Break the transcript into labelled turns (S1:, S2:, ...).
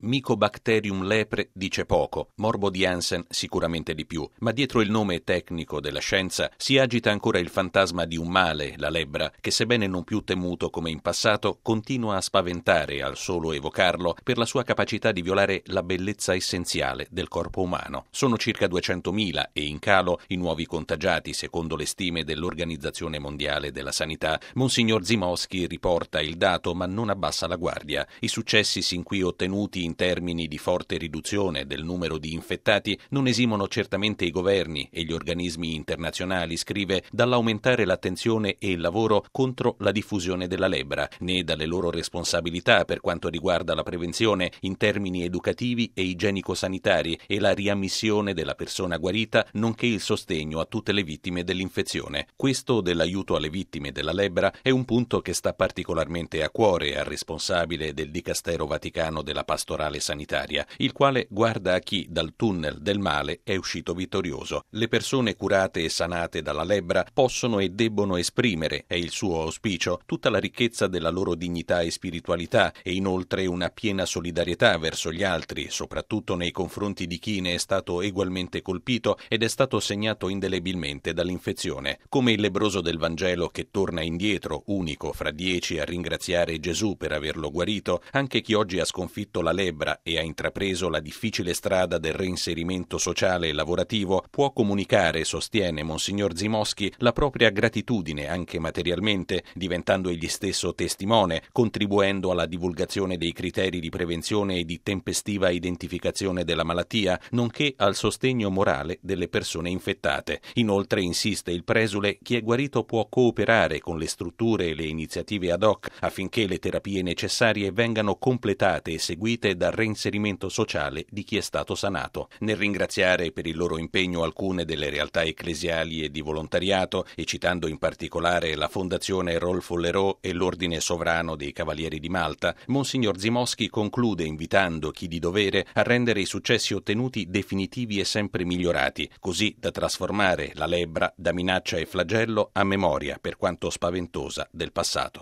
S1: Mycobacterium lepre dice poco, morbo di Hansen sicuramente di più, ma dietro il nome tecnico della scienza si agita ancora il fantasma di un male, la lebbra, che sebbene non più temuto come in passato, continua a spaventare al solo evocarlo per la sua capacità di violare la bellezza essenziale del corpo umano. Sono circa 200.000 e in calo i nuovi contagiati, secondo le stime dell'Organizzazione Mondiale della Sanità. Monsignor Zimowski riporta il dato ma non abbassa la guardia. I successi sin qui ottenuti in termini di forte riduzione del numero di infettati non esimono certamente i governi e gli organismi internazionali, scrive, dall'aumentare l'attenzione e il lavoro contro la diffusione della lebbra, né dalle loro responsabilità per quanto riguarda la prevenzione in termini educativi e igienico-sanitari e la riammissione della persona guarita, nonché il sostegno a tutte le vittime dell'infezione. Questo dell'aiuto alle vittime della lebbra è un punto che sta particolarmente a cuore al responsabile del Dicastero Vaticano della Pastorale Sanitaria, il quale guarda a chi dal tunnel del male è uscito vittorioso. Le persone curate e sanate dalla lebbra possono e debbono esprimere, è il suo auspicio, tutta la ricchezza della loro dignità e spiritualità e inoltre una piena solidarietà verso gli altri, soprattutto nei confronti di chi ne è stato egualmente colpito ed è stato segnato indelebilmente dall'infezione. Come il lebbroso del Vangelo che torna indietro, unico fra 10 a ringraziare Gesù per averlo guarito, anche chi oggi ha sconfitto la lebbra e ha intrapreso la difficile strada del reinserimento sociale e lavorativo può comunicare, sostiene Monsignor Zimowski, la propria gratitudine anche materialmente, diventando egli stesso testimone, contribuendo alla divulgazione dei criteri di prevenzione e di tempestiva identificazione della malattia, nonché al sostegno morale delle persone infettate. Inoltre, insiste il presule, chi è guarito può cooperare con le strutture e le iniziative ad hoc affinché le terapie necessarie vengano completate e seguite dal reinserimento sociale di chi è stato sanato. Nel ringraziare per il loro impegno alcune delle realtà ecclesiali e di volontariato, e citando in particolare la Fondazione Rolfo Lerò e l'Ordine Sovrano dei Cavalieri di Malta, Monsignor Zimowski conclude invitando chi di dovere a rendere i successi ottenuti definitivi e sempre migliorati, così da trasformare la lebbra da minaccia e flagello a memoria, per quanto spaventosa, del passato.